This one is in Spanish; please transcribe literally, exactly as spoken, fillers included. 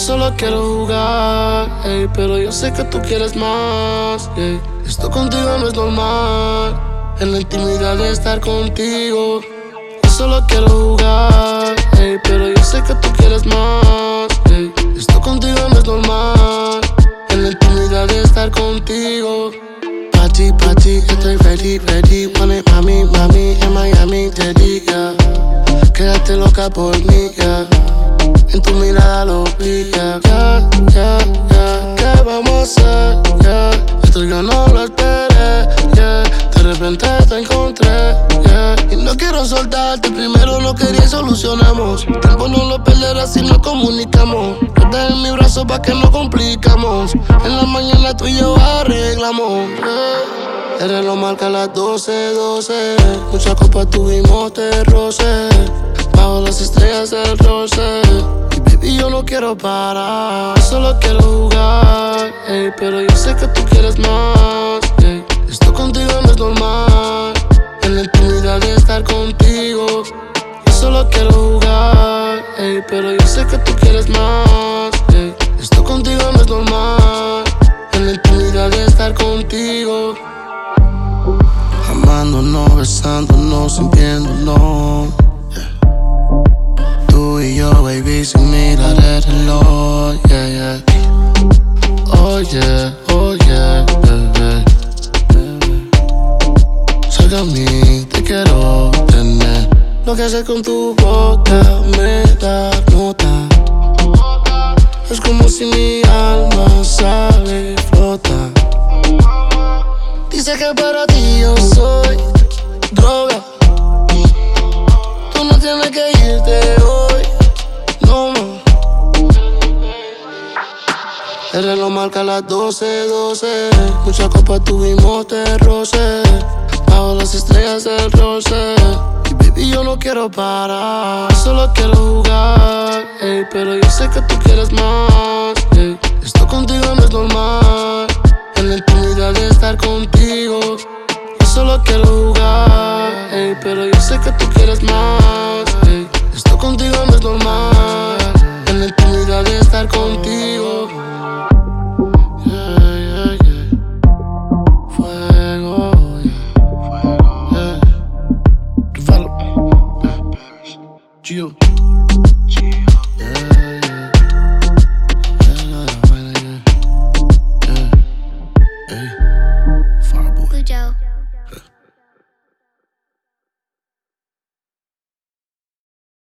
solo quiero jugar, ey, pero yo sé que tú quieres más, ey. Esto contigo no es normal, en la intimidad de estar contigo. Yo solo quiero jugar, ey, pero yo sé que tú quieres más, ey. Esto contigo no es normal, en la intimidad de estar contigo. Pa' ti, pa' ti, estoy ready, ready. Pone mami, mami, en Miami te diga. Quédate loca por mí, ya. En tu mirada lo vi, ya, ya, ya, ya. ¿Qué vamos a hacer, ya? Esto yo no lo esperé, ya. De repente te encontré, ya. Y no quiero soltarte, primero lo quería y solucionamos. Tiempo no lo perderás si no comunicamos. Quédate en mi brazo pa' que no complicamos. En la mañana tú y yo arreglamos, yeah. El reloj marca las doce, doce. Muchas copas tuvimos de roce. Bajo las estrellas del roce. Y baby yo no quiero parar, solo quiero jugar, ey, pero yo sé que tú quieres más, ey. Esto contigo no es normal, en la intimidad de estar contigo. Yo solo quiero jugar, ey, pero yo sé que tú quieres más, ey. Esto contigo no es normal, en la intimidad de estar contigo. Amándonos, besándonos, sintiéndonos. Tú y yo, baby, sin mirar el reloj, yeah, yeah. Oh yeah, oh yeah, bebé, bebé. Cerca a mí, te quiero tener. Lo que haces con tu boca me da nota. Es como si mi alma sale y flota. Dice que para ti yo soy droga. Tú no tienes que irte hoy, no más. El reloj marca las doce, doce. Muchas copas tuvimos de roce. Bajo las estrellas del roce. Y baby yo no quiero parar, solo quiero jugar, ey, pero yo sé que tú quieres más, ey. Esto contigo no es normal,